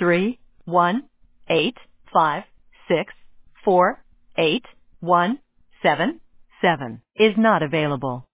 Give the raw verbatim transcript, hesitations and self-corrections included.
three one eight five six four eight one seven seven is not available.